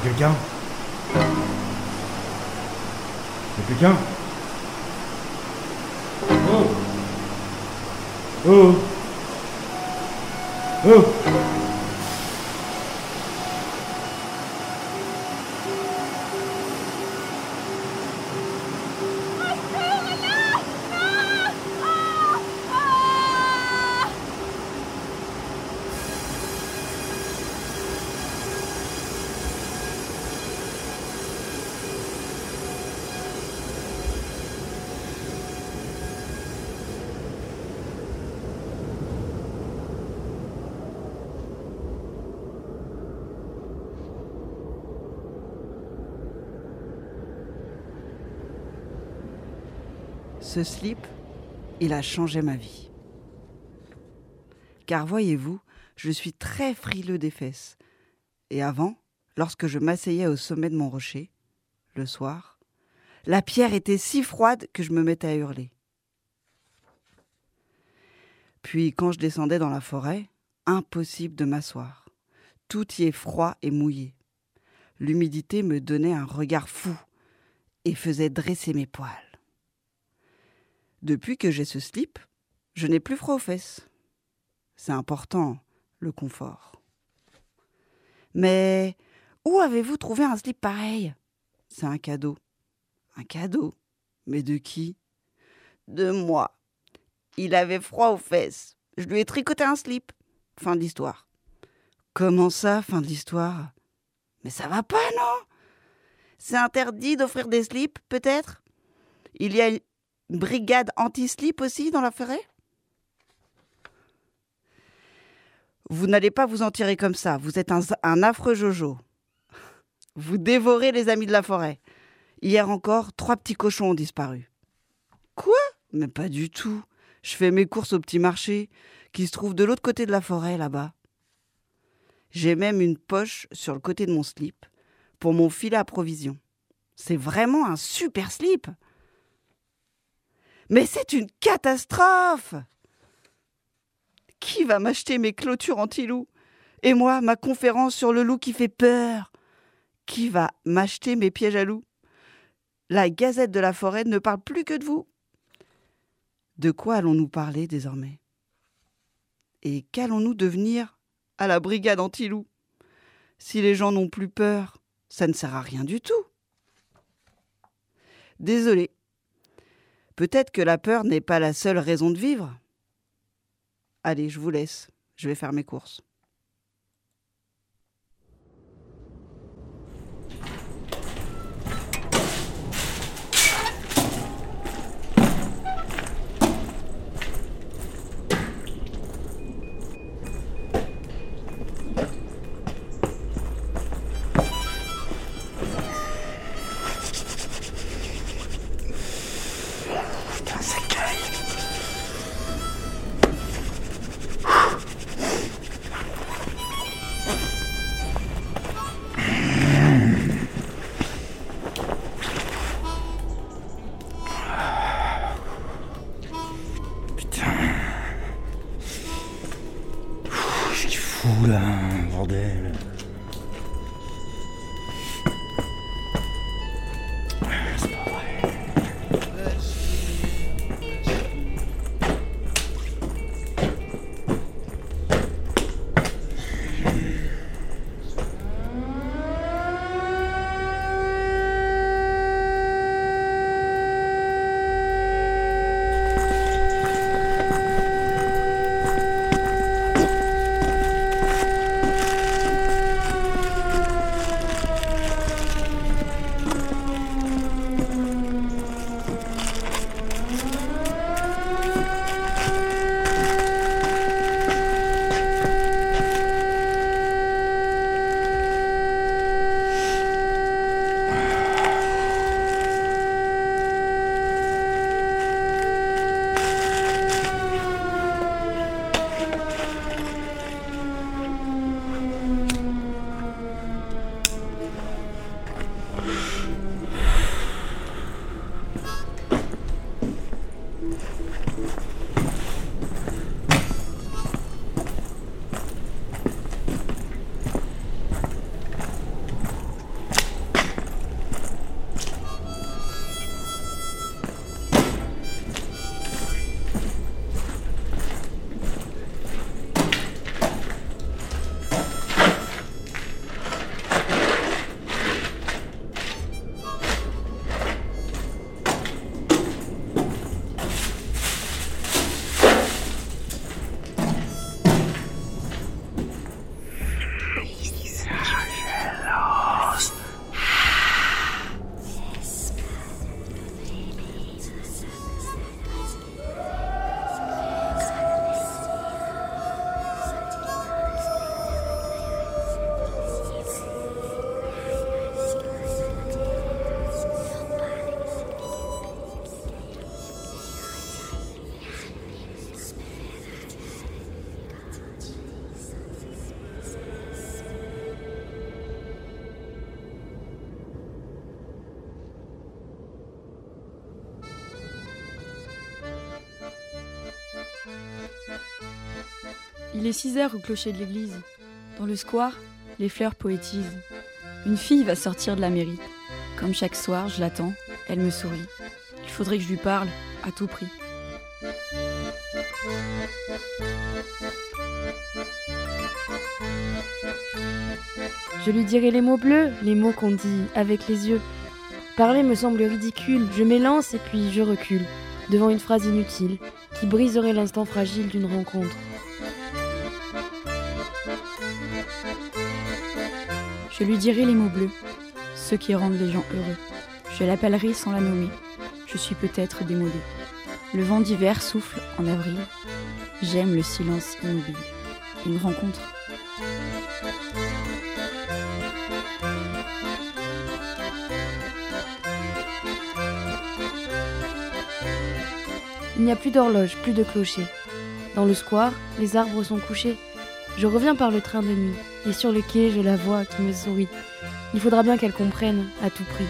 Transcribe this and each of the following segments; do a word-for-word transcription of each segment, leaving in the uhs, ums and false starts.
quelqu'un? Y'a quelqu'un? Oh! Oh! Oh! Ce slip, il a changé ma vie. Car voyez-vous, je suis très frileux des fesses. Et avant, lorsque je m'asseyais au sommet de mon rocher, le soir, la pierre était si froide que je me mettais à hurler. Puis quand je descendais dans la forêt, impossible de m'asseoir. Tout y est froid et mouillé. L'humidité me donnait un regard fou et faisait dresser mes poils. Depuis que j'ai ce slip, je n'ai plus froid aux fesses. C'est important, le confort. Mais où avez-vous trouvé un slip pareil? C'est un cadeau. Un cadeau? Mais de qui? De moi. Il avait froid aux fesses. Je lui ai tricoté un slip. Fin de l'histoire. Comment ça, fin de l'histoire? Mais ça va pas, non? C'est interdit d'offrir des slips, peut-être? Il y a une brigade anti-slip aussi dans la forêt? Vous n'allez pas vous en tirer comme ça. Vous êtes un, un affreux Jojo. Vous dévorez les amis de la forêt. Hier encore, trois petits cochons ont disparu. Quoi? Mais pas du tout. Je fais mes courses au petit marché qui se trouve de l'autre côté de la forêt, là-bas. J'ai même une poche sur le côté de mon slip pour mon filet à provisions. C'est vraiment un super slip. Mais c'est une catastrophe! Qui va m'acheter mes clôtures anti-loup? Et moi, ma conférence sur le loup qui fait peur? Qui va m'acheter mes pièges à loup? La Gazette de la forêt ne parle plus que de vous. De quoi allons-nous parler désormais? Et qu'allons-nous devenir à la brigade anti-loup? Si les gens n'ont plus peur, ça ne sert à rien du tout. Désolé. Peut-être que la peur n'est pas la seule raison de vivre. Allez, je vous laisse. Je vais faire mes courses. Oula, bordel. C'est pas vrai. Il est six heures au clocher de l'église. Dans le square, les fleurs poétisent. Une fille va sortir de la mairie. Comme chaque soir, je l'attends, elle me sourit. Il faudrait que je lui parle, à tout prix. Je lui dirai les mots bleus, les mots qu'on dit avec les yeux. Parler me semble ridicule, je m'élance et puis je recule, devant une phrase inutile, qui briserait l'instant fragile d'une rencontre. Je lui dirai les mots bleus, ceux qui rendent les gens heureux. Je l'appellerai sans la nommer, je suis peut-être démodée. Le vent d'hiver souffle en avril, j'aime le silence immobile. Une rencontre. Il n'y a plus d'horloge, plus de clocher. Dans le square, les arbres sont couchés. Je reviens par le train de nuit, et sur le quai, je la vois qui me sourit. Il faudra bien qu'elle comprenne, à tout prix.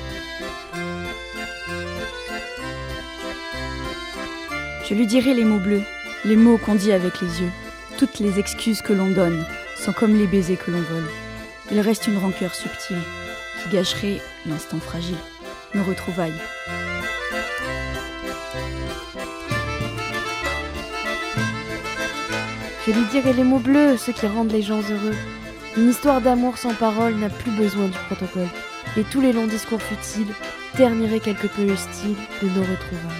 Je lui dirai les mots bleus, les mots qu'on dit avec les yeux. Toutes les excuses que l'on donne sont comme les baisers que l'on vole. Il reste une rancœur subtile qui gâcherait l'instant fragile, nos retrouvailles. Je lui dirai les mots bleus, ceux qui rendent les gens heureux. Une histoire d'amour sans parole n'a plus besoin du protocole. Et tous les longs discours futiles terniraient quelque peu le style de nos retrouvailles.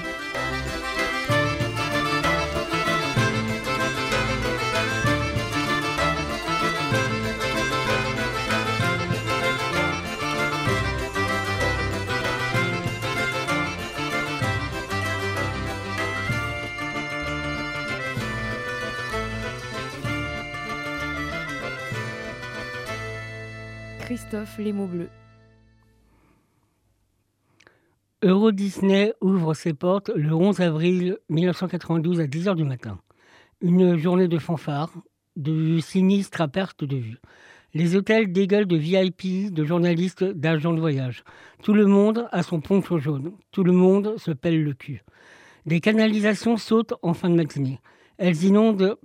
Christophe, les mots bleus. Euro Disney ouvre ses portes le onze avril mille neuf cent quatre-vingt-douze à dix heures du matin. Une journée de fanfare, de sinistre à perte de vue. Les hôtels dégueulent de V I P, de journalistes, d'agents de voyage. Tout le monde a son poncho jaune. Tout le monde se pèle le cul. Des canalisations sautent en fin de matinée. Elles inondent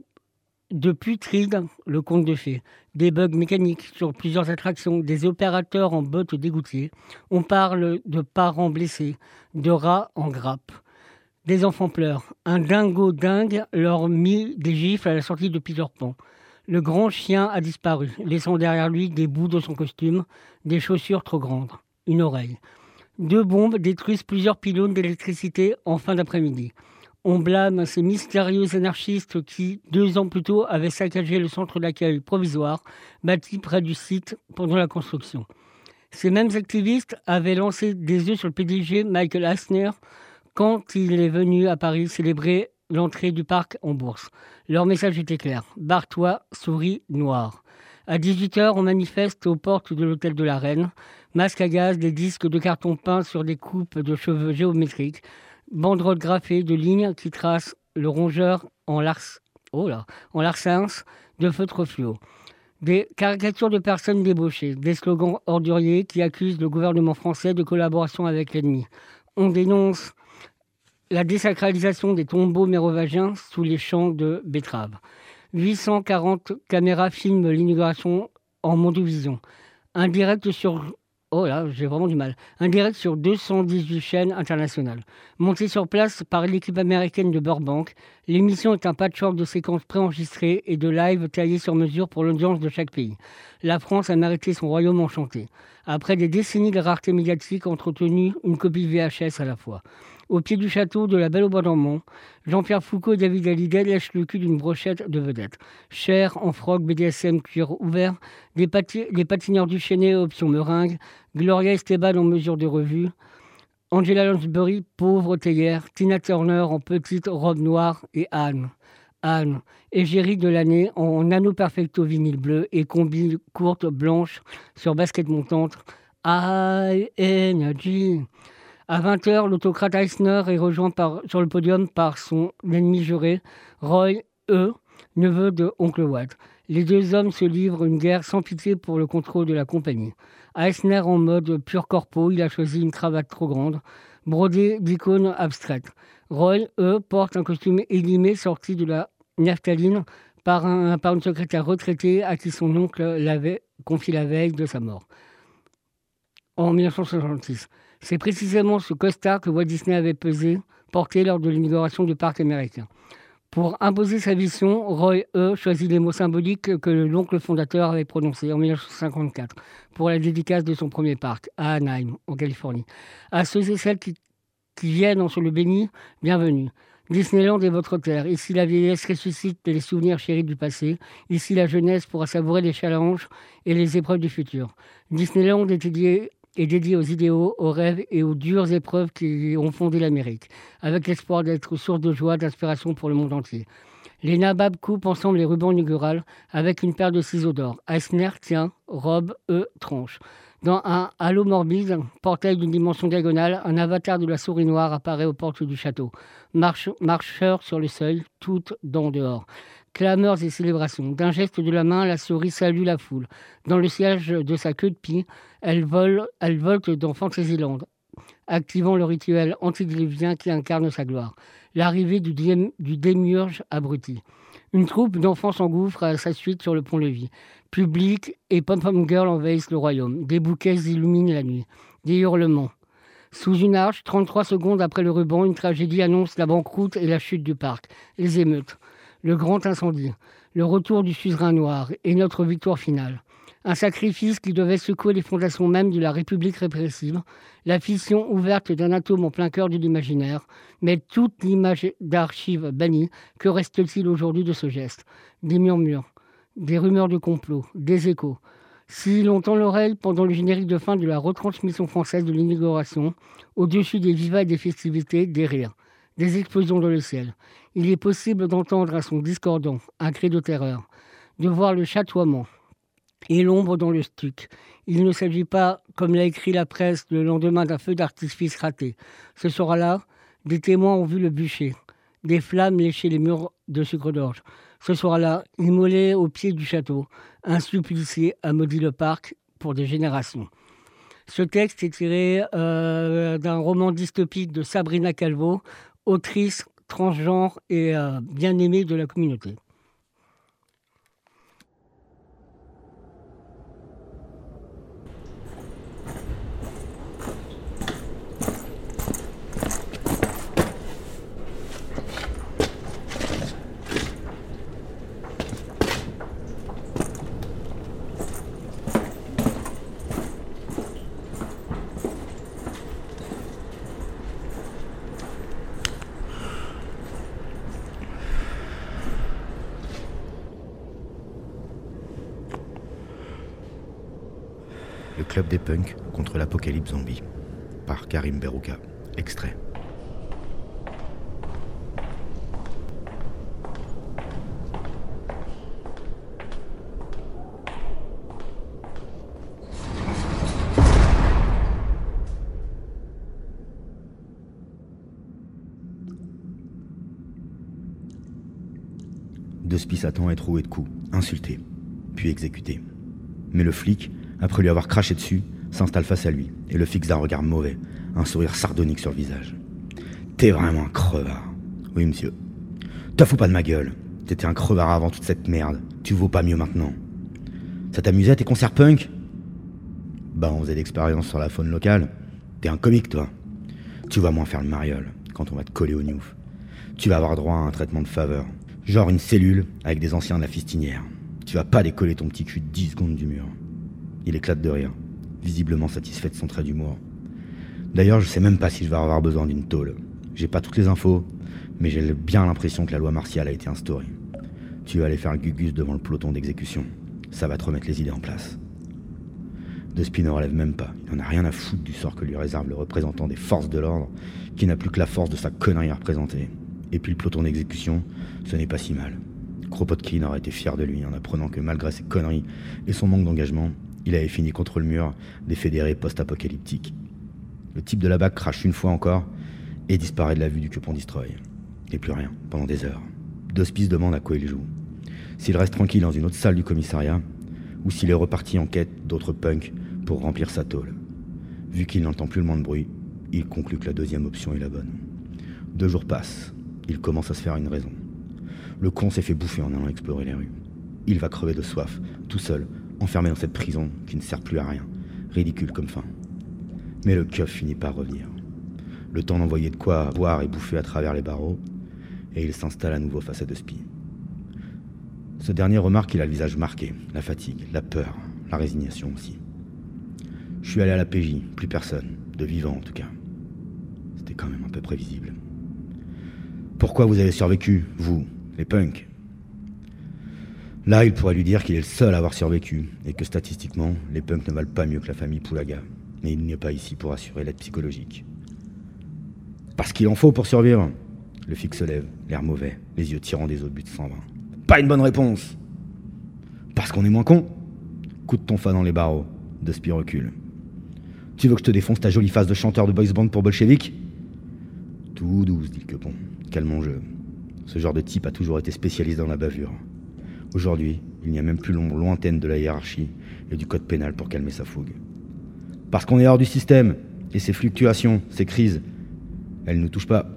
de putride le conte de fées. Des bugs mécaniques sur plusieurs attractions, des opérateurs en bottes dégoûtées. On parle de parents blessés, de rats en grappe. Des enfants pleurent. Un dingo dingue leur mit des gifles à la sortie de Peter Pan. Le grand chien a disparu, laissant derrière lui des bouts de son costume, des chaussures trop grandes, une oreille. Deux bombes détruisent plusieurs pylônes d'électricité en fin d'après-midi. On blâme ces mystérieux anarchistes qui, deux ans plus tôt, avaient saccagé le centre d'accueil provisoire bâti près du site pendant la construction. Ces mêmes activistes avaient lancé des œufs sur le P D G Michael Eisner quand il est venu à Paris célébrer l'entrée du parc en bourse. Leur message était clair. Barre-toi, souris noire. À dix-huit heures, on manifeste aux portes de l'hôtel de la Reine. Masques à gaz, des disques de carton peint sur des coupes de cheveux géométriques. Banderoles graffées de lignes qui tracent le rongeur en, lars... oh là, en larcins de feutre fluo. Des caricatures de personnes débauchées, des slogans orduriers qui accusent le gouvernement français de collaboration avec l'ennemi. On dénonce la désacralisation des tombeaux mérovingiens sous les champs de betteraves. huit cent quarante caméras filment l'inauguration en Mondovision. Un direct sur... Oh là, j'ai vraiment du mal. Un direct sur deux cent dix-huit chaînes internationales. Monté sur place par l'équipe américaine de Burbank, l'émission est un patchwork de séquences préenregistrées et de live taillés sur mesure pour l'audience de chaque pays. La France a mérité son royaume enchanté. Après des décennies de rareté médiatique, entretenu une copie V H S à la fois. Au pied du château de la Belle au Bois dormant, Jean-Pierre Foucault et David Hallyday lèchent le cul d'une brochette de vedettes. Cher, en froc, B D S M, cuir ouvert, des, pati- des patineurs du Chênay, option meringue, Gloria Esteban en mesure de revue, Angela Lansbury, pauvre théière, Tina Turner en petite robe noire et Anne. Anne, égérie de l'année en nano perfecto vinyle bleu et combi courte blanche sur basket montante. High Energy. À vingt heures, l'autocrate Eisner est rejoint par, sur le podium par son ennemi juré, Roy E., neveu de Oncle Watt. Les deux hommes se livrent une guerre sans pitié pour le contrôle de la compagnie. Eisner en mode pur corpo, il a choisi une cravate trop grande, brodée d'icônes abstraites. Roy E. porte un costume élimé sorti de la naphtaline par, un, par une secrétaire retraitée à qui son oncle l'avait confié la veille de sa mort, en mille neuf cent soixante-six. C'est précisément ce costard que Walt Disney avait pesé, porté lors de l'inauguration du parc américain. Pour imposer sa vision, Roy E. choisit les mots symboliques que l'oncle fondateur avait prononcés en mille neuf cent cinquante-quatre pour la dédicace de son premier parc, à Anaheim, en Californie. À ceux et celles qui, qui viennent sur le béni, bienvenue. Disneyland est votre terre. Ici, la vieillesse ressuscite les souvenirs chéris du passé. Ici, la jeunesse pourra savourer les challenges et les épreuves du futur. Disneyland est dédié, est dédié aux idéaux, aux rêves et aux dures épreuves qui ont fondé l'Amérique, avec l'espoir d'être source de joie, d'inspiration pour le monde entier. Les nababs coupent ensemble les rubans inaugurales avec une paire de ciseaux d'or. Eisner tient, robe, E, tranche. Dans un halo morbide, portail d'une dimension diagonale, un avatar de la souris noire apparaît aux portes du château. Marche, marcheur sur le seuil, toutes dents dehors. Clameurs et célébrations. D'un geste de la main, la souris salue la foule. Dans le siège de sa queue de pie, elle, vole, elle volte dans Fantasyland, activant le rituel antidiluvien qui incarne sa gloire. L'arrivée du, diem, du démiurge abruti. Une troupe d'enfants s'engouffre à sa suite sur le pont-levis. Public et pom-pom girl envahissent le royaume. Des bouquets illuminent la nuit. Des hurlements. Sous une arche, trente-trois secondes après le ruban, une tragédie annonce la banqueroute et la chute du parc. Les émeutes. Le grand incendie. Le retour du suzerain noir et notre victoire finale. Un sacrifice qui devait secouer les fondations mêmes de la République répressive, la fission ouverte d'un atome en plein cœur de l'imaginaire, mais toute l'image d'archives bannie, que reste-t-il aujourd'hui de ce geste ? Des murmures, des rumeurs de complot, des échos. Si l'on tend l'oreille pendant le générique de fin de la retransmission française de l'inauguration, au-dessus des vivas et des festivités, des rires, des explosions dans le ciel. Il est possible d'entendre un son discordant, un cri de terreur, de voir le chatoiement et l'ombre dans le stuc. Il ne s'agit pas, comme l'a écrit la presse le lendemain d'un feu d'artifice raté. Ce soir-là, des témoins ont vu le bûcher, des flammes lécher les murs de sucre d'orge. Ce soir-là, immolé au pied du château, un supplicié a maudit le parc pour des générations. Ce texte est tiré euh, d'un roman dystopique de Sabrina Calvo, autrice transgenre et euh, bien aimée de la communauté. Le club des punks contre l'apocalypse zombie, par Karim Berouka. Extrait. D'hospice attend être roué de coups, insulté, puis exécuté. Mais le flic, après lui avoir craché dessus, s'installe face à lui et le fixe d'un regard mauvais, un sourire sardonique sur le visage. « T'es vraiment un crevard. »« Oui, monsieur. »« T'en fous pas de ma gueule. T'étais un crevard avant toute cette merde. Tu vaux pas mieux maintenant. »« Ça t'amusait à tes concerts punk ?»« Bah, on faisait d'expérience sur la faune locale. T'es un comique, toi. Tu vas moins faire le mariole quand on va te coller au newf. Tu vas avoir droit à un traitement de faveur. Genre une cellule avec des anciens de la fistinière. Tu vas pas décoller ton petit cul dix secondes du mur. » Il éclate de rire, visiblement satisfait de son trait d'humour. D'ailleurs, je sais même pas si je vais avoir besoin d'une tôle. J'ai pas toutes les infos, mais j'ai bien l'impression que la loi martiale a été instaurée. Tu vas aller faire le gugus devant le peloton d'exécution. Ça va te remettre les idées en place. Despy ne relève même pas. Il n'en a rien à foutre du sort que lui réserve le représentant des forces de l'ordre, qui n'a plus que la force de sa connerie à représenter. Et puis le peloton d'exécution, ce n'est pas si mal. Kropotkin aurait été fier de lui en apprenant que malgré ses conneries et son manque d'engagement, il avait fini contre le mur des fédérés post-apocalyptiques. Le type de la B A C crache une fois encore et disparaît de la vue du Cupon Destroy. Et plus rien, pendant des heures. D'Hospice demande à quoi il joue. S'il reste tranquille dans une autre salle du commissariat, ou s'il est reparti en quête d'autres punks pour remplir sa tôle. Vu qu'il n'entend plus le moins de bruit, il conclut que la deuxième option est la bonne. Deux jours passent, il commence à se faire une raison. Le con s'est fait bouffer en allant explorer les rues. Il va crever de soif, tout seul, enfermé dans cette prison qui ne sert plus à rien, ridicule comme fin. Mais le keuf finit par revenir. Le temps d'envoyer de quoi boire et bouffer à travers les barreaux, et il s'installe à nouveau face à Dusty. Ce dernier remarque qu'il a le visage marqué, la fatigue, la peur, la résignation aussi. Je suis allé à la P J, plus personne, de vivant en tout cas. C'était quand même un peu prévisible. Pourquoi vous avez survécu, vous, les punks ? Là, il pourrait lui dire qu'il est le seul à avoir survécu, et que statistiquement, les punks ne valent pas mieux que la famille Poulaga. Mais il n'est pas ici pour assurer l'aide psychologique. Parce qu'il en faut pour survivre. Le flic se lève, l'air mauvais, les yeux tirant des obus sans vingt. Pas une bonne réponse. Parce qu'on est moins con. Coup de ton fa dans les barreaux, Dusty recule. Tu veux que je te défonce ta jolie face de chanteur de boys band pour bolchevique ? Tout douce, dit le quepon. Calme mon jeu. Ce genre de type a toujours été spécialisé dans la bavure. Aujourd'hui, il n'y a même plus l'ombre lointaine de la hiérarchie et du code pénal pour calmer sa fougue. Parce qu'on est hors du système, et ces fluctuations, ces crises, elles ne nous touchent pas.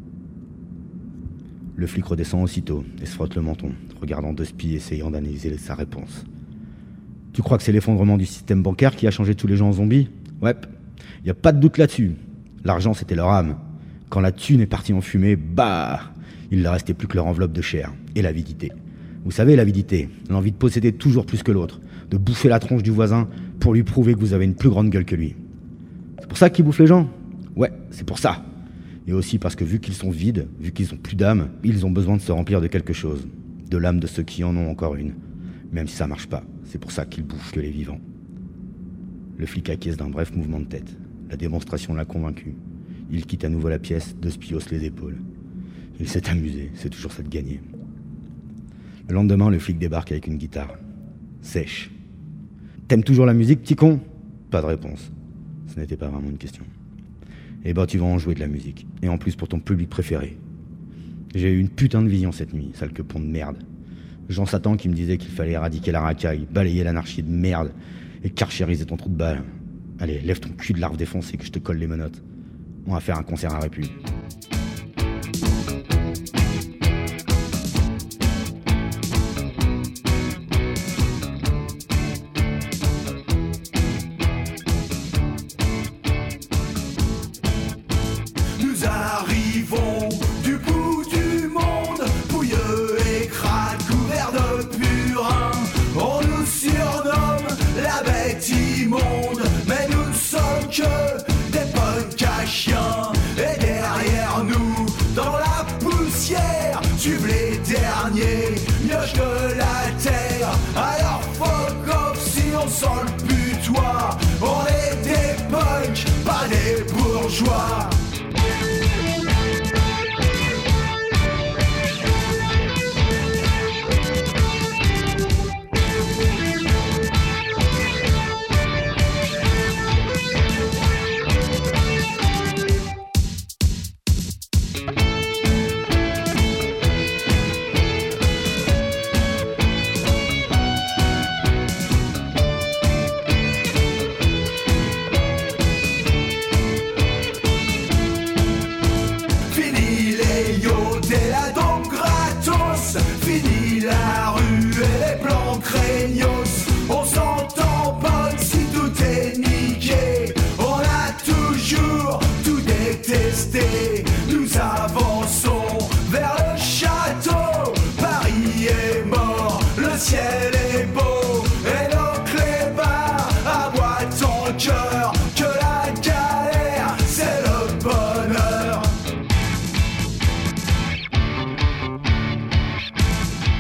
Le flic redescend aussitôt et se frotte le menton, regardant Dusty essayant d'analyser sa réponse. Tu crois que c'est l'effondrement du système bancaire qui a changé tous les gens en zombies ? Ouais, y a pas de doute là-dessus. L'argent, c'était leur âme. Quand la thune est partie en fumée, bah, il ne restait plus que leur enveloppe de chair et l'avidité. Vous savez, l'avidité, l'envie de posséder toujours plus que l'autre, de bouffer la tronche du voisin pour lui prouver que vous avez une plus grande gueule que lui. C'est pour ça qu'ils bouffent les gens ? Ouais, c'est pour ça. Et aussi parce que vu qu'ils sont vides, vu qu'ils ont plus d'âme, ils ont besoin de se remplir de quelque chose. De l'âme de ceux qui en ont encore une. Même si ça marche pas, c'est pour ça qu'ils bouffent que les vivants. Le flic acquiesce d'un bref mouvement de tête. La démonstration l'a convaincu. Il quitte à nouveau la pièce, Dusty hausse les épaules. Il s'est amusé, c'est toujours ça de gagner. Le lendemain, le flic débarque avec une guitare. Sèche. T'aimes toujours la musique, petit con ? Pas de réponse. Ce n'était pas vraiment une question. Eh ben, tu vas en jouer de la musique. Et en plus pour ton public préféré. J'ai eu une putain de vision cette nuit, sale quepon de merde. Jean Satan qui me disait qu'il fallait éradiquer la racaille, balayer l'anarchie de merde et carchériser ton trou de balle. Allez, lève ton cul de larve défoncé que je te colle les menottes. On va faire un concert à Répu. Mioche de la terre, alors fuck off si on sent le butoir. On est des punks, pas des bourgeois. Nous avançons vers le château. Paris est mort, le ciel est beau, et nos clébards aboient en cœur que la galère, c'est le bonheur.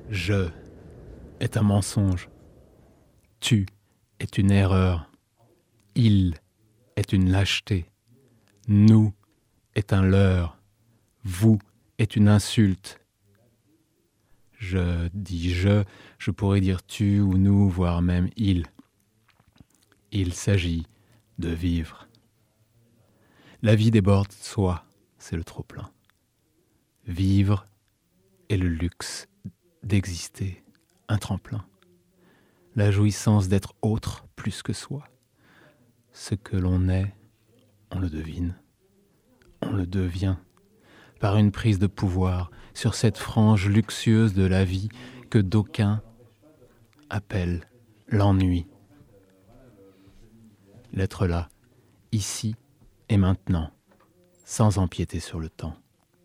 Je est un mensonge. Tu est une erreur. Il est une lâcheté. Nous est un leurre. Vous est une insulte. Je dis je, je pourrais dire tu ou nous, voire même il. Il s'agit de vivre. La vie déborde soi, c'est le trop-plein. Vivre est le luxe d'exister, un tremplin. La jouissance d'être autre plus que soi. Ce que l'on est, on le devine, on le devient, par une prise de pouvoir sur cette frange luxueuse de la vie que d'aucuns appellent l'ennui. L'être là, ici et maintenant, sans empiéter sur le temps.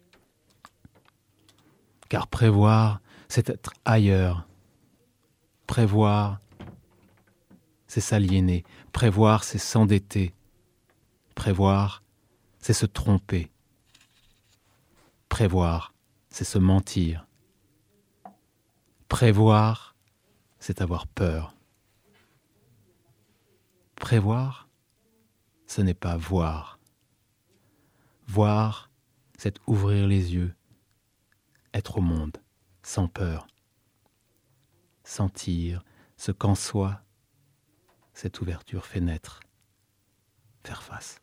Car prévoir, c'est être ailleurs. Prévoir, c'est s'aliéner. Prévoir, c'est s'endetter. Prévoir, c'est se tromper. Prévoir, c'est se mentir. Prévoir, c'est avoir peur. Prévoir, ce n'est pas voir. Voir, c'est ouvrir les yeux, être au monde, sans peur. Sentir ce qu'en soi, cette ouverture fait naître, faire face.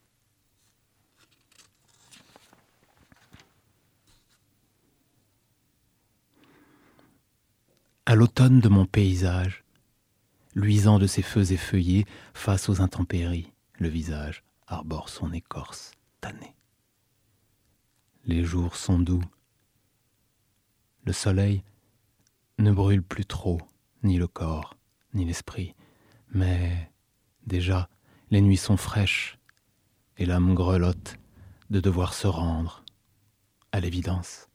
À l'automne de mon paysage, luisant de ses feux effeuillés, face aux intempéries, le visage arbore son écorce tannée. Les jours sont doux. Le soleil ne brûle plus trop, ni le corps, ni l'esprit, mais déjà les nuits sont fraîches et l'âme grelotte de devoir se rendre à l'évidence.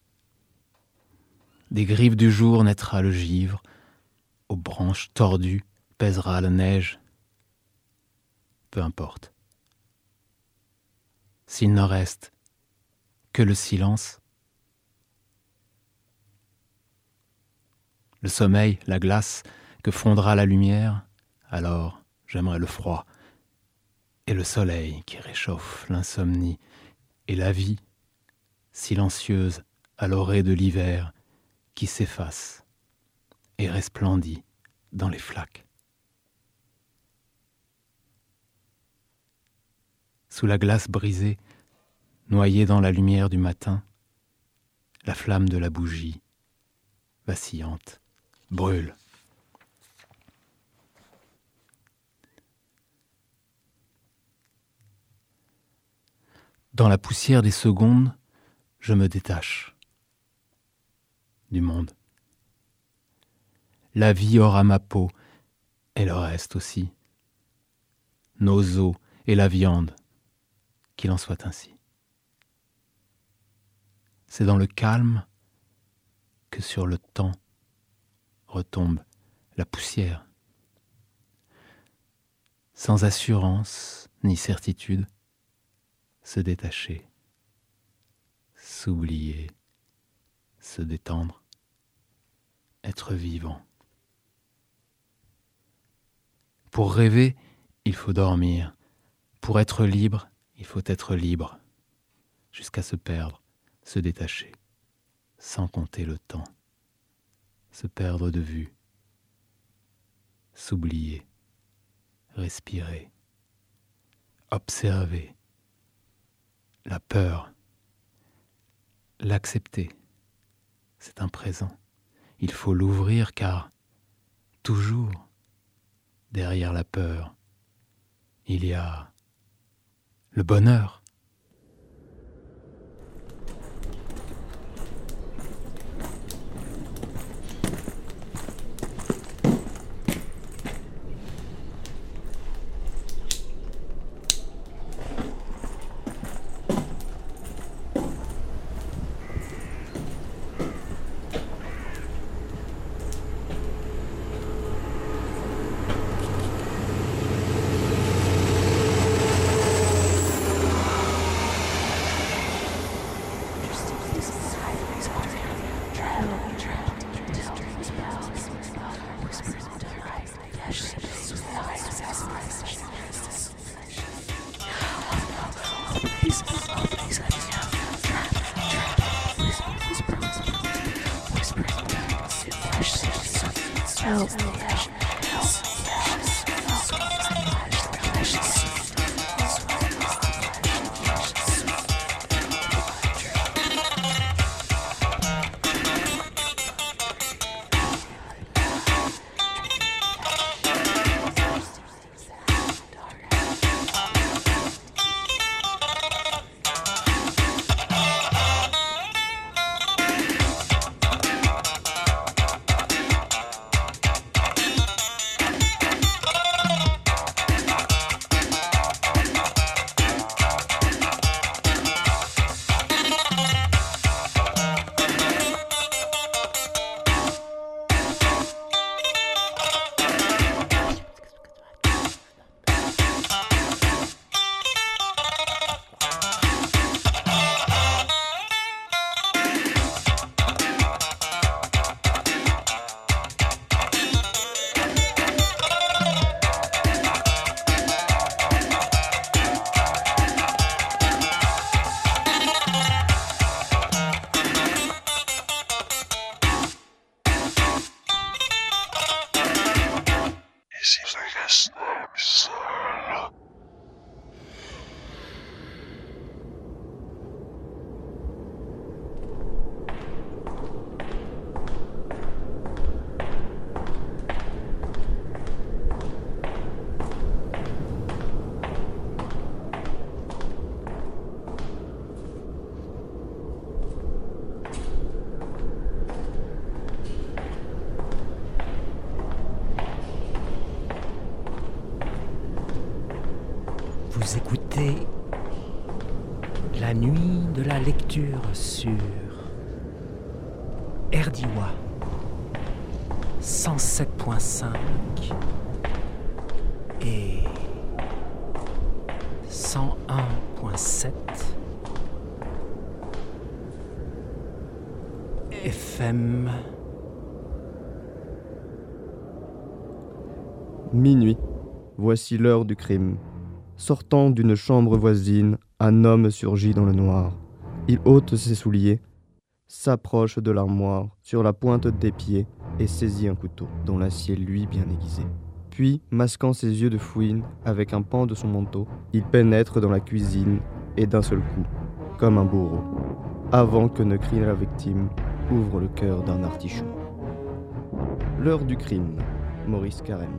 Des griffes du jour naîtra le givre, aux branches tordues pèsera la neige. Peu importe. S'il ne reste que le silence, le sommeil, la glace, que fondra la lumière, alors j'aimerais le froid, et le soleil qui réchauffe l'insomnie, et la vie, silencieuse à l'orée de l'hiver, qui s'efface et resplendit dans les flaques. Sous la glace brisée, noyée dans la lumière du matin, la flamme de la bougie, vacillante, brûle. Dans la poussière des secondes, je me détache du monde. La vie aura ma peau, et le reste aussi. Nos os et la viande, qu'il en soit ainsi. C'est dans le calme que sur le temps retombe la poussière. Sans assurance ni certitude, se détacher, s'oublier, se détendre, être vivant. Pour rêver, il faut dormir. Pour être libre, il faut être libre, jusqu'à se perdre, se détacher, sans compter le temps, se perdre de vue, s'oublier, respirer, observer, la peur, l'accepter, c'est un présent. Il faut l'ouvrir car, toujours, derrière la peur, il y a le bonheur. Vous écoutez La Nuit de la Lecture sur R D I W A cent sept point cinq et cent un point sept F M. Minuit. Voici l'heure du crime. Sortant d'une chambre voisine, un homme surgit dans le noir. Il ôte ses souliers, s'approche de l'armoire sur la pointe des pieds et saisit un couteau, dont l'acier lui bien aiguisé. Puis, masquant ses yeux de fouine avec un pan de son manteau, il pénètre dans la cuisine et d'un seul coup, comme un bourreau, avant que ne crie la victime, ouvre le cœur d'un artichaut. L'heure du crime. Maurice Carême.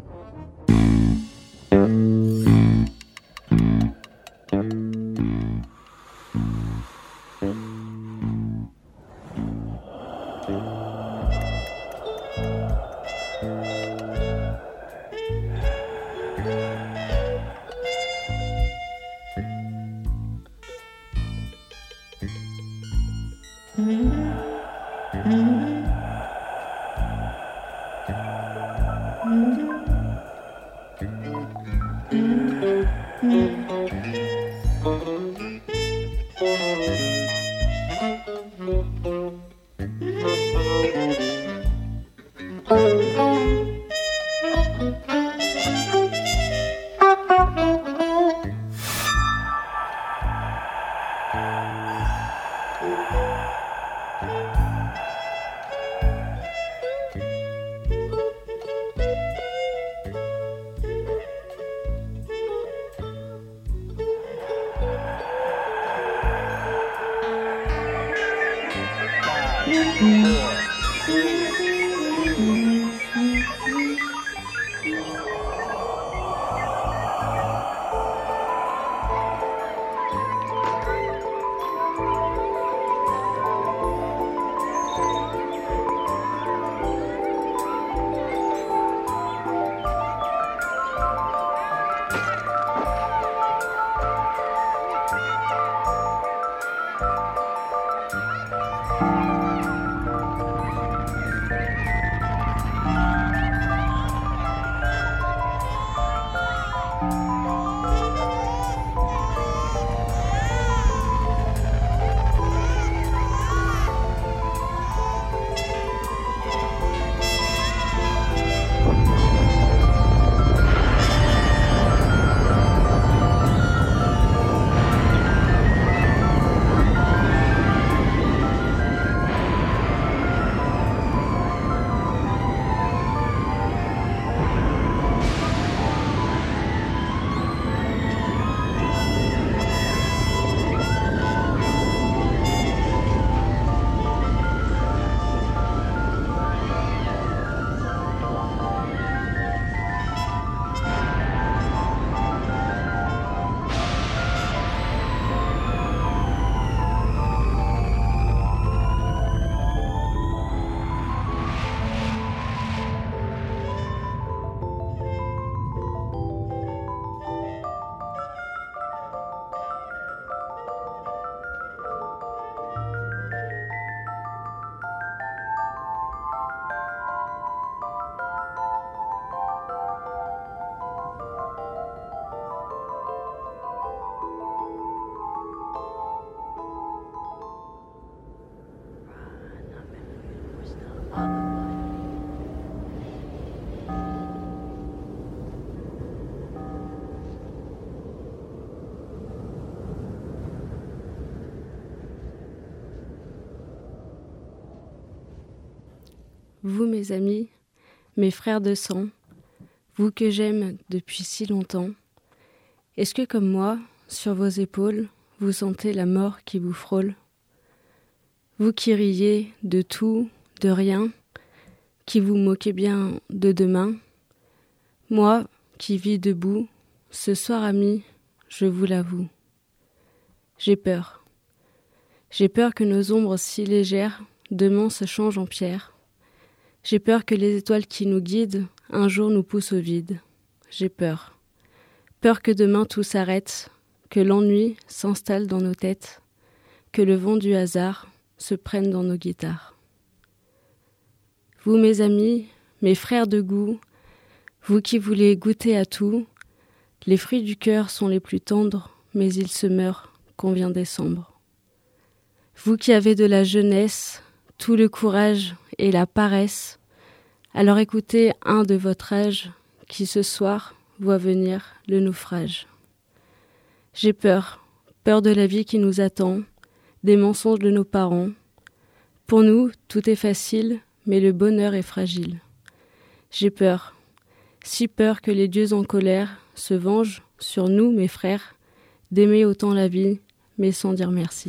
vous mes amis, mes frères de sang, vous que j'aime depuis si longtemps, est-ce que comme moi, sur vos épaules, vous sentez la mort qui vous frôle ? Vous qui riez de tout, de rien, qui vous moquez bien de demain, moi qui vis debout, ce soir amis, je vous l'avoue. J'ai peur. J'ai peur que nos ombres si légères demain se changent en pierre. J'ai peur que les étoiles qui nous guident un jour nous poussent au vide. J'ai peur. Peur que demain tout s'arrête, que l'ennui s'installe dans nos têtes, que le vent du hasard se prenne dans nos guitares. Vous mes amis, mes frères de goût, vous qui voulez goûter à tout, les fruits du cœur sont les plus tendres, mais ils se meurent qu'on vient décembre. Vous qui avez de la jeunesse, tout le courage et la paresse, alors écoutez un de votre âge qui ce soir voit venir le naufrage. J'ai peur, peur de la vie qui nous attend, des mensonges de nos parents. Pour nous, tout est facile, mais le bonheur est fragile. J'ai peur, si peur que les dieux en colère se vengent sur nous, mes frères, d'aimer autant la vie, mais sans dire merci.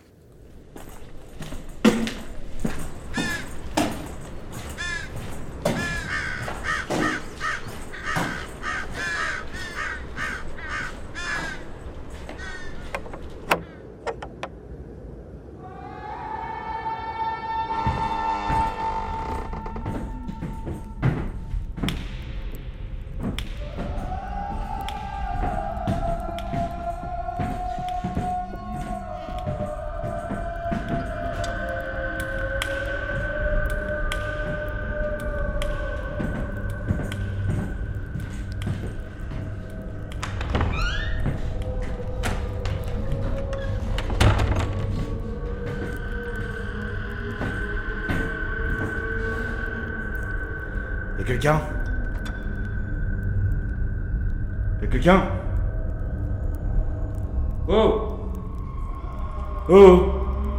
Quelqu'un ? Y'a quelqu'un ? Oh ! Oh !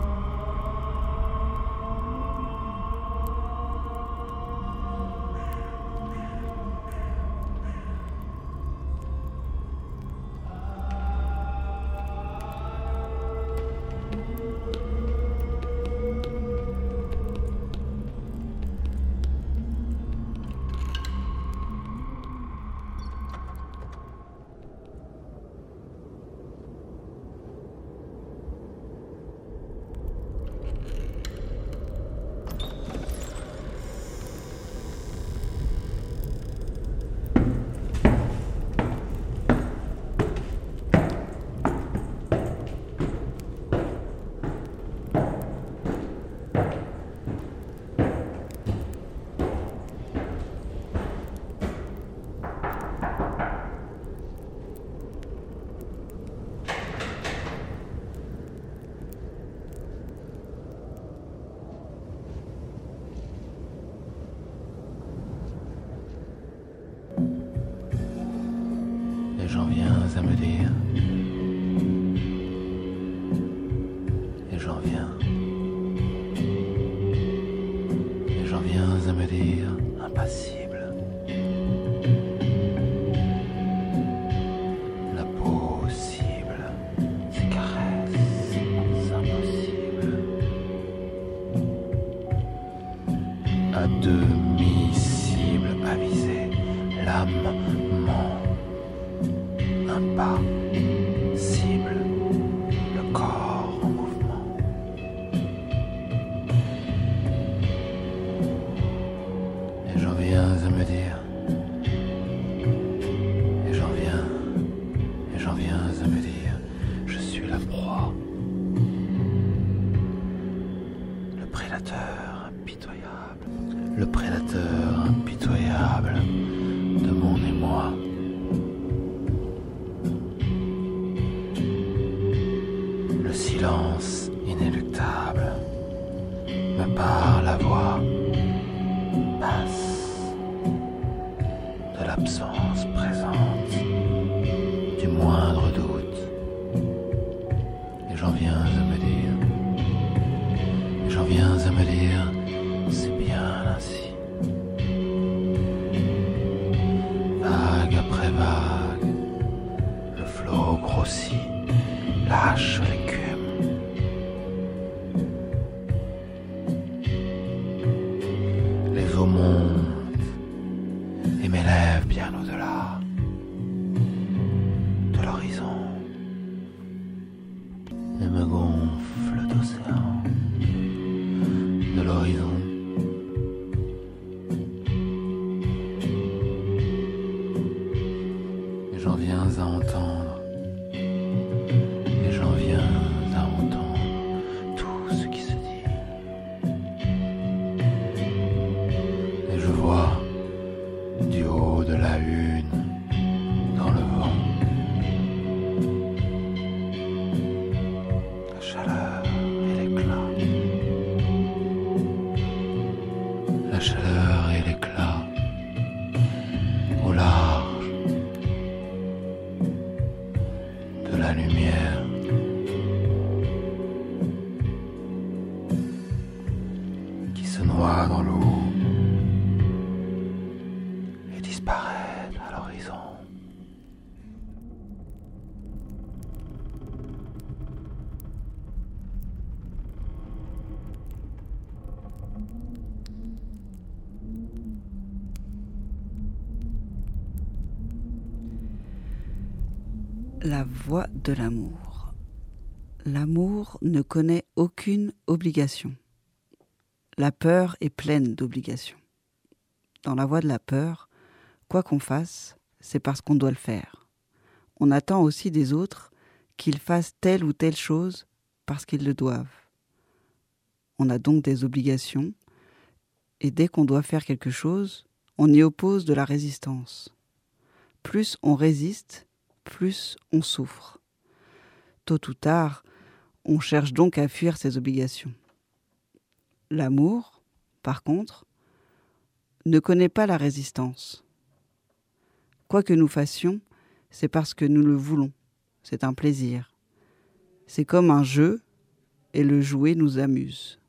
Et j'en viens à me dire, et j'en viens, et j'en viens à me dire, impassible, la peau cible, ses caresses impossibles, à demi-cible avisée, l'âme ment. Un pas, cible, le corps en mouvement. Et j'en viens à me dire, et j'en viens, et j'en viens à me dire, je suis la proie, le prédateur impitoyable, le prédateur impitoyable de mon émoi. Le silence inéluctable me parle la voix basse de l'absence présente du moindre doute. Et j'en viens à me dire, et j'en viens à me dire, c'est bien ainsi. oiseau monte et m'élève bien au-delà de l'horizon et me gonfle d'océan de l'horizon. Et j'en viens à entendre, et j'en viens à entendre tout ce qui se dit. Et je vois du haut de la hune, dans le vent, la chaleur et l'éclat, la chaleur et l'éclat au large de la lumière. Qui se noie dans l'eau et disparaît à l'horizon. La voie de l'amour. L'amour ne connaît aucune obligation. La peur est pleine d'obligations. Dans la voie de la peur, quoi qu'on fasse, c'est parce qu'on doit le faire. On attend aussi des autres qu'ils fassent telle ou telle chose parce qu'ils le doivent. On a donc des obligations, et dès qu'on doit faire quelque chose, on y oppose de la résistance. Plus on résiste, plus on souffre. Tôt ou tard, on cherche donc à fuir ses obligations. L'amour, par contre, ne connaît pas la résistance. Quoi que nous fassions, c'est parce que nous le voulons. C'est un plaisir. C'est comme un jeu, et le jouer nous amuse.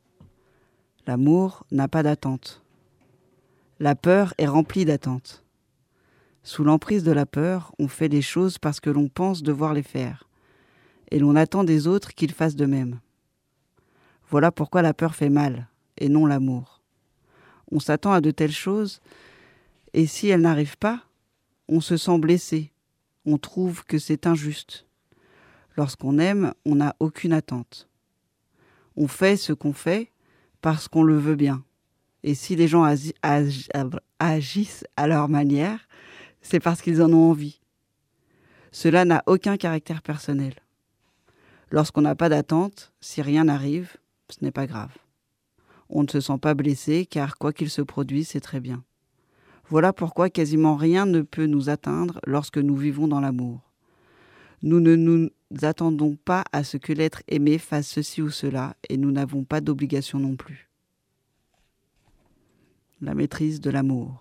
L'amour n'a pas d'attente. La peur est remplie d'attentes. Sous l'emprise de la peur, on fait les choses parce que l'on pense devoir les faire, et l'on attend des autres qu'ils fassent de même. Voilà pourquoi la peur fait mal, et non l'amour. On s'attend à de telles choses, et si elles n'arrivent pas, on se sent blessé, on trouve que c'est injuste. Lorsqu'on aime, on n'a aucune attente. On fait ce qu'on fait parce qu'on le veut bien, et si les gens agi- agi- agissent à leur manière, c'est parce qu'ils en ont envie. Cela n'a aucun caractère personnel. Lorsqu'on n'a pas d'attente, si rien n'arrive, ce n'est pas grave. On ne se sent pas blessé, car quoi qu'il se produise, c'est très bien. Voilà pourquoi quasiment rien ne peut nous atteindre lorsque nous vivons dans l'amour. Nous ne nous attendons pas à ce que l'être aimé fasse ceci ou cela, et nous n'avons pas d'obligation non plus. La maîtrise de l'amour.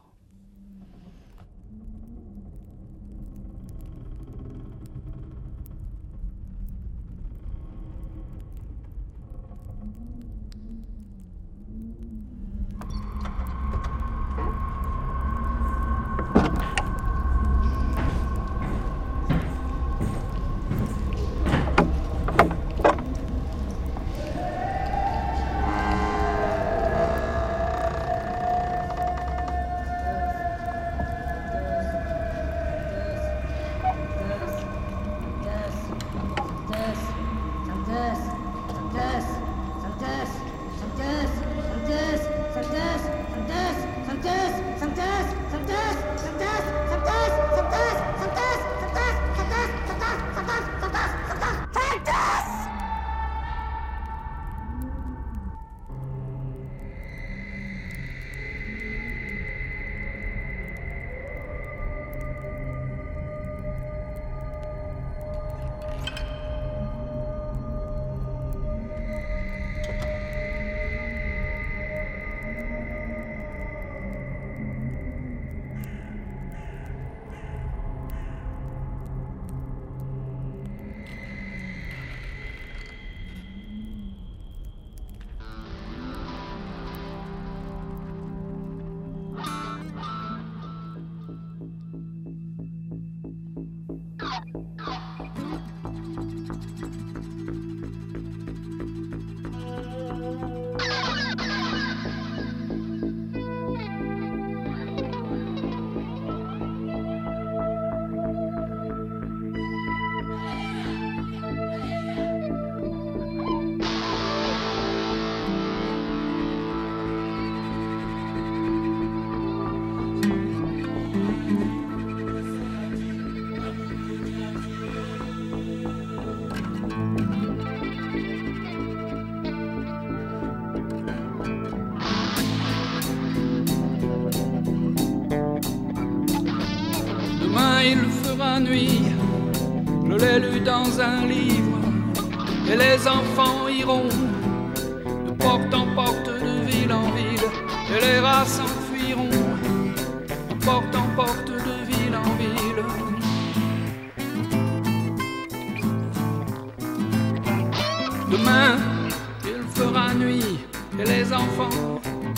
fera nuit. Je l'ai lu dans un livre, et les enfants iront de porte en porte, de ville en ville, et les rats s'enfuiront de porte en porte, de ville en ville. Demain, il fera nuit, et les enfants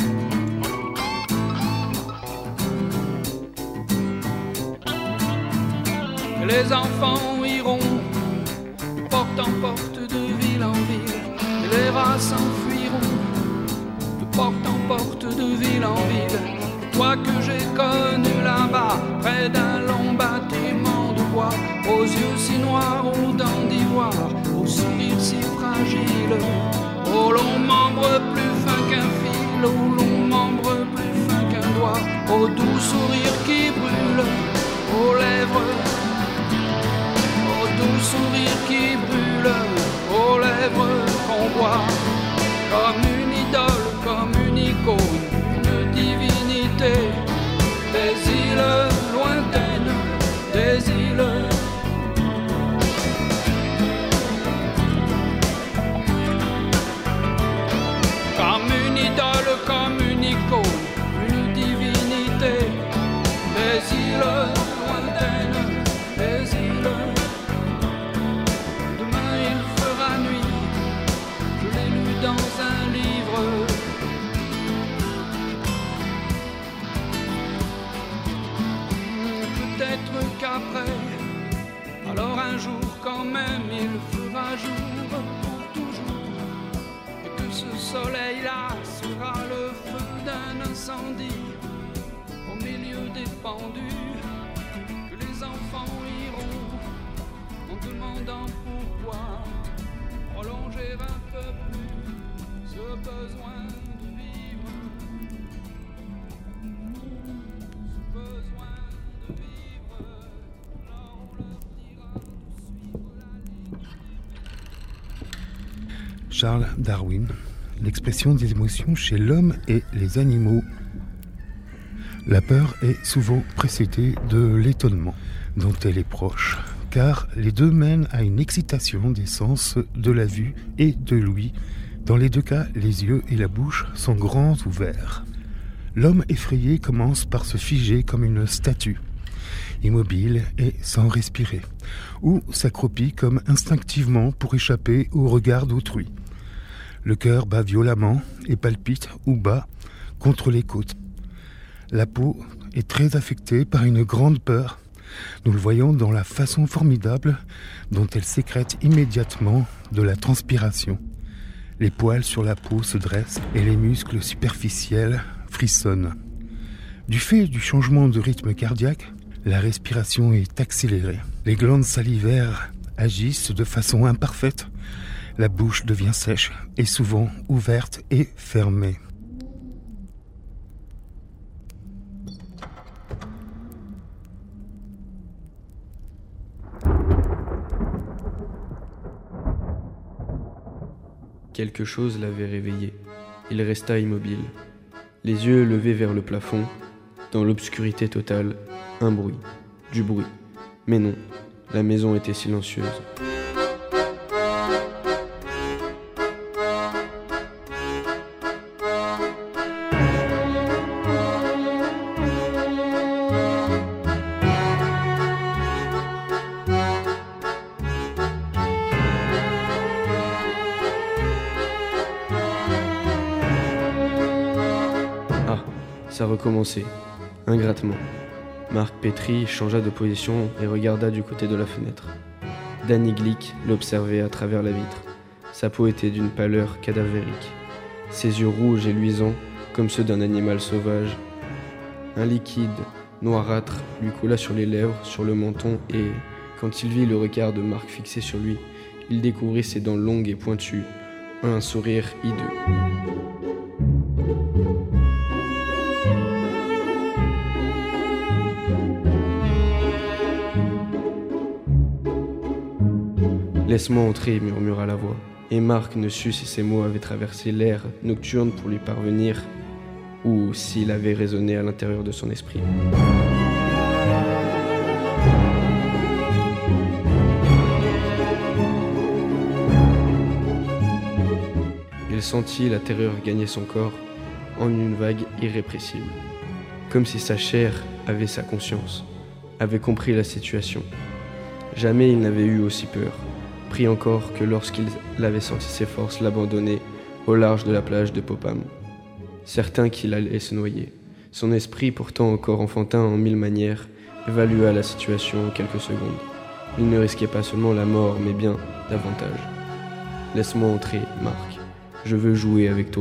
et les enfants iront de porte en porte, de ville en ville, et les rats s'enfuiront de porte en porte, de ville en ville. Toi que j'ai connu là-bas, près d'un long bâtiment de bois, aux yeux si noirs, aux dents d'ivoire, au sourire si fragile, aux longs membres plus fins qu'un fil, aux longs membres plus fins qu'un doigt, au doux sourire qui brûle, aux lèvres, au doux sourire qui brûle, aux lèvres qu'on voit, comme une idole, comme une icône, une divinité, des îles lointaines, des îles. Comme une idole, comme une icône, une divinité, des îles lointaines, des îles. Demain il fera nuit, je l'ai lu dans un livre. Peut-être qu'après, alors un jour quand même il fera jour pour toujours, et que ce soleil-là sera le feu d'un incendie au milieu des pendus, que les enfants iront en demandant pourquoi prolonger un peu plus ce besoin de vivre, ce besoin de vivre. Alors on leur dira de suivre la ligne. Charles Darwin, l'expression des émotions chez l'homme et les animaux. La peur est souvent précédée de l'étonnement, dont elle est proche, car les deux mènent à une excitation des sens de la vue et de l'ouïe. Dans les deux cas, les yeux et la bouche sont grands ouverts. L'homme effrayé commence par se figer comme une statue, immobile et sans respirer, ou s'accroupit comme instinctivement pour échapper au regard d'autrui. Le cœur bat violemment et palpite ou bat contre les côtes. La peau est très affectée par une grande peur. Nous le voyons dans la façon formidable dont elle sécrète immédiatement de la transpiration. Les poils sur la peau se dressent et les muscles superficiels frissonnent. Du fait du changement de rythme cardiaque, la respiration est accélérée. Les glandes salivaires agissent de façon imparfaite. La bouche devient sèche et souvent ouverte et fermée. Quelque chose l'avait réveillé. Il resta immobile, les yeux levés vers le plafond. Dans l'obscurité totale, un bruit, du bruit. Mais non, la maison était silencieuse. Ça recommençait, un grattement. Marc Petrie changea de position et regarda du côté de la fenêtre. Danny Glick l'observait à travers la vitre. Sa peau était d'une pâleur cadavérique, ses yeux rouges et luisants comme ceux d'un animal sauvage. Un liquide noirâtre lui coula sur les lèvres, sur le menton, et, quand il vit le regard de Marc fixé sur lui, il découvrit ses dents longues et pointues, un sourire hideux. « Laisse-moi entrer », murmura la voix, et Marc ne sut si ces mots avaient traversé l'air nocturne pour lui parvenir, ou s'il avait résonné à l'intérieur de son esprit. Il sentit la terreur gagner son corps en une vague irrépressible, comme si sa chair avait sa conscience, avait compris la situation. Jamais il n'avait eu aussi peur, pris encore que lorsqu'il avait senti ses forces l'abandonner au large de la plage de Popham, certain qu'il allait se noyer. Son esprit, pourtant encore enfantin en mille manières, évalua la situation en quelques secondes. Il ne risquait pas seulement la mort, mais bien davantage. « Laisse-moi entrer, Marc. Je veux jouer avec toi. »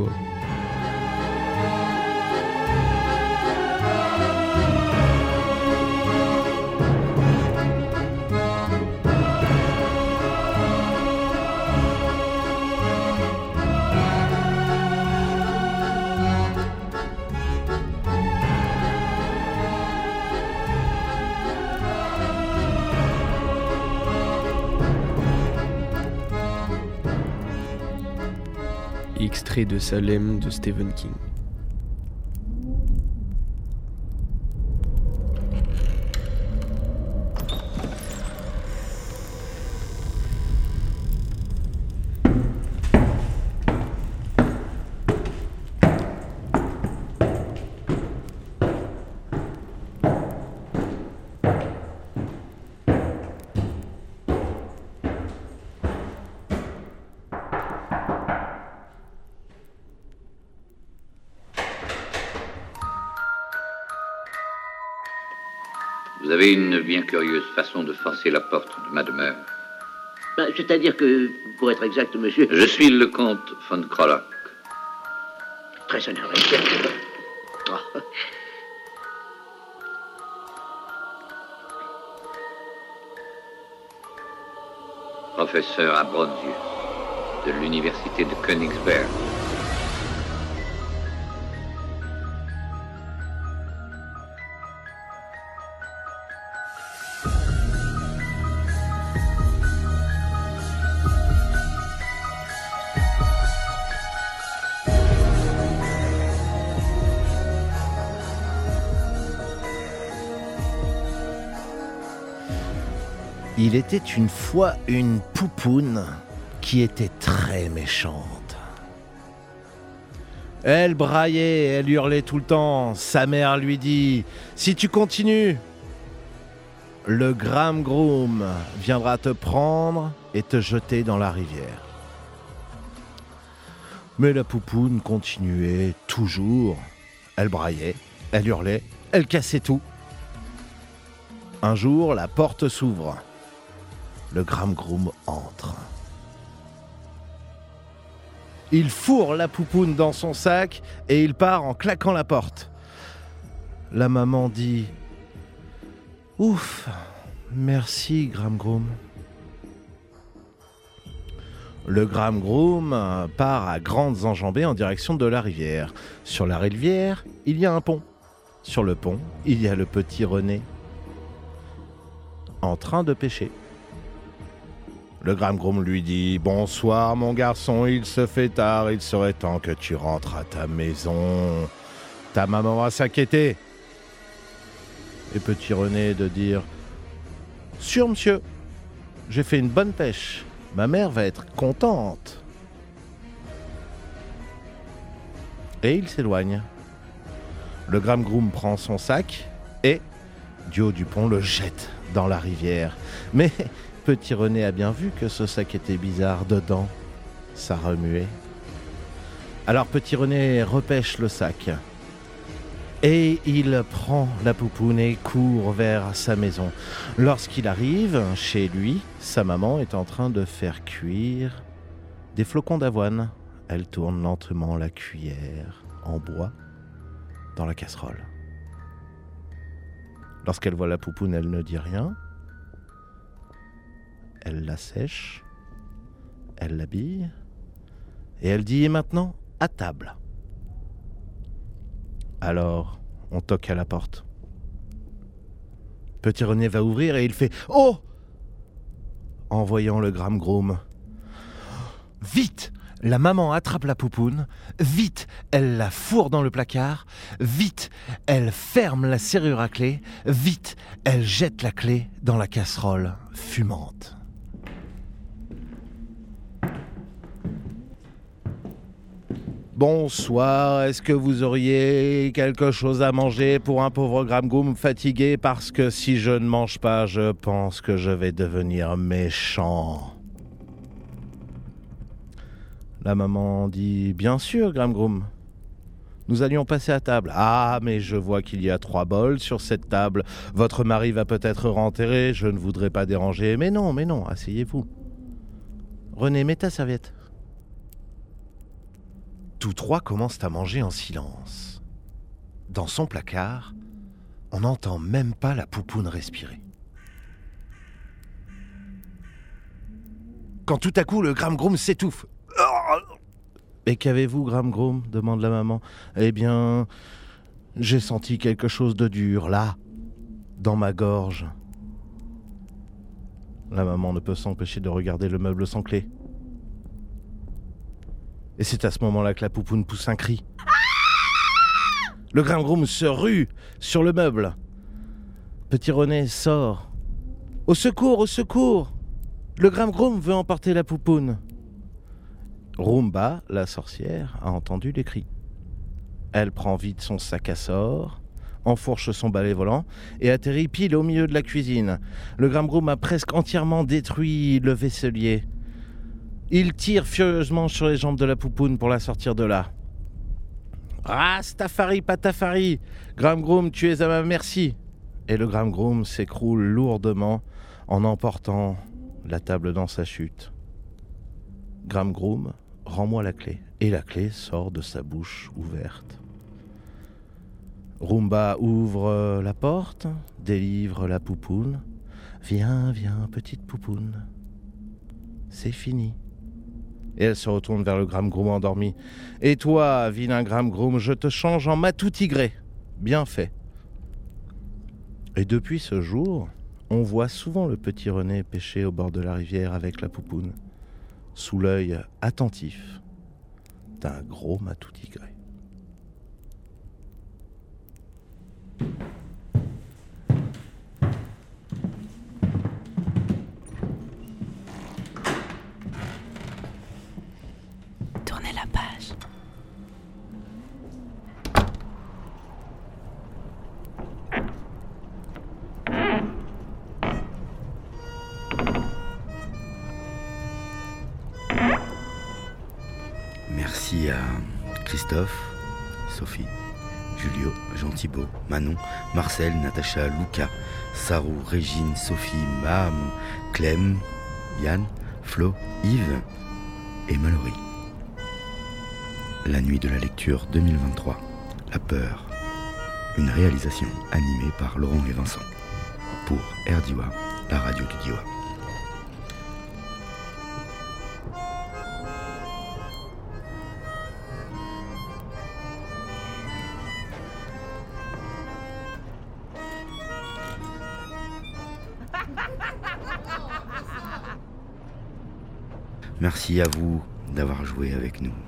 Extrait de Salem de Stephen King. Vous avez une bien curieuse façon de forcer la porte de ma demeure. Ben, c'est-à-dire que, pour être exact, monsieur... Je suis le comte von Krollock. Très honoré. Oh. Professeur à Broadieu, de l'université de Königsberg. Il était une fois une poupoune qui était très méchante. Elle braillait, elle hurlait tout le temps. Sa mère lui dit « Si tu continues, le Graham Groom viendra te prendre et te jeter dans la rivière. » Mais la poupoune continuait toujours. Elle braillait, elle hurlait, elle cassait tout. Un jour, la porte s'ouvre. Le Graham Groom entre. Il fourre la poupoune dans son sac et il part en claquant la porte. La maman dit « Ouf, merci Graham Groom. » Le Graham Groom part à grandes enjambées en direction de la rivière. Sur la rivière, il y a un pont. Sur le pont, il y a le petit René en train de pêcher. Le Graham Groom lui dit « Bonsoir mon garçon, il se fait tard, il serait temps que tu rentres à ta maison. Ta maman va s'inquiéter. » Et petit René de dire « Sûr monsieur, j'ai fait une bonne pêche, ma mère va être contente. » Et il s'éloigne. Le Graham Groom prend son sac et, du haut du pont, le jette dans la rivière. Mais petit René a bien vu que ce sac était bizarre. Dedans, ça remuait. Alors petit René repêche le sac. Et il prend la poupoune et court vers sa maison. Lorsqu'il arrive chez lui, sa maman est en train de faire cuire des flocons d'avoine. Elle tourne lentement la cuillère en bois dans la casserole. Lorsqu'elle voit la poupoune, elle ne dit rien. Elle la sèche, elle l'habille, et elle dit « Et maintenant, à table !» Alors, on toque à la porte. Petit René va ouvrir et il fait « Oh !» en voyant le Graham Groom. « Vite !» La maman attrape la poupoune, vite, elle la fourre dans le placard, vite, elle ferme la serrure à clé, vite, elle jette la clé dans la casserole fumante. Bonsoir, est-ce que vous auriez quelque chose à manger pour un pauvre Gramgoum fatigué? Parce que si je ne mange pas, je pense que je vais devenir méchant. La maman dit « Bien sûr, Gramgoum. Nous allions passer à table. Ah, mais je vois qu'il y a trois bols sur cette table. Votre mari va peut-être rentrer, je ne voudrais pas déranger. Mais non, mais non, asseyez-vous. René, mets ta serviette. » Tous trois commencent à manger en silence. Dans son placard, on n'entend même pas la poupoune respirer. Quand tout à coup, le Gramgoum s'étouffe. « Et qu'avez-vous, Gramgoum ?» demande la maman. « Eh bien, j'ai senti quelque chose de dur, là, dans ma gorge. » La maman ne peut s'empêcher de regarder le meuble sans clé. Et c'est à ce moment-là que la poupoune pousse un cri. Le Gramgoum se rue sur le meuble. Petit René sort. « Au secours, au secours ! Le Gramgoum veut emporter la poupoune. » Rumba, la sorcière, a entendu les cris. Elle prend vite son sac à sort, enfourche son balai volant et atterrit pile au milieu de la cuisine. Le Gramgoum a presque entièrement détruit le vaisselier. Il tire furieusement sur les jambes de la poupoune pour la sortir de là. « Rastafari, patafari, Gramgoum, tu es à ma merci !» Et le Gramgoum s'écroule lourdement en emportant la table dans sa chute. Gramgoum, rends-moi la clé. Et la clé sort de sa bouche ouverte. Rumba ouvre la porte, délivre la poupoune. Viens, viens, petite poupoune. C'est fini. Et elle se retourne vers le Gramgoum endormi. Et toi, vilain Gramgoum, je te change en matou tigré. Bien fait. Et depuis ce jour, on voit souvent le petit René pêcher au bord de la rivière avec la poupoune, sous l'œil attentif d'un gros matou tigré. Tournez la page. Merci à Christophe, Sophie, Julio, Jean-Thibault, Manon, Marcel, Natacha, Luca, Sarou, Régine, Sophie, Maham, Clem, Yann, Flo, Yves et Mallory. La nuit de la lecture deux mille vingt-trois, La peur. Une réalisation animée par Laurent et Vincent. Pour R D I W A, la radio du Diois. Merci à vous d'avoir joué avec nous.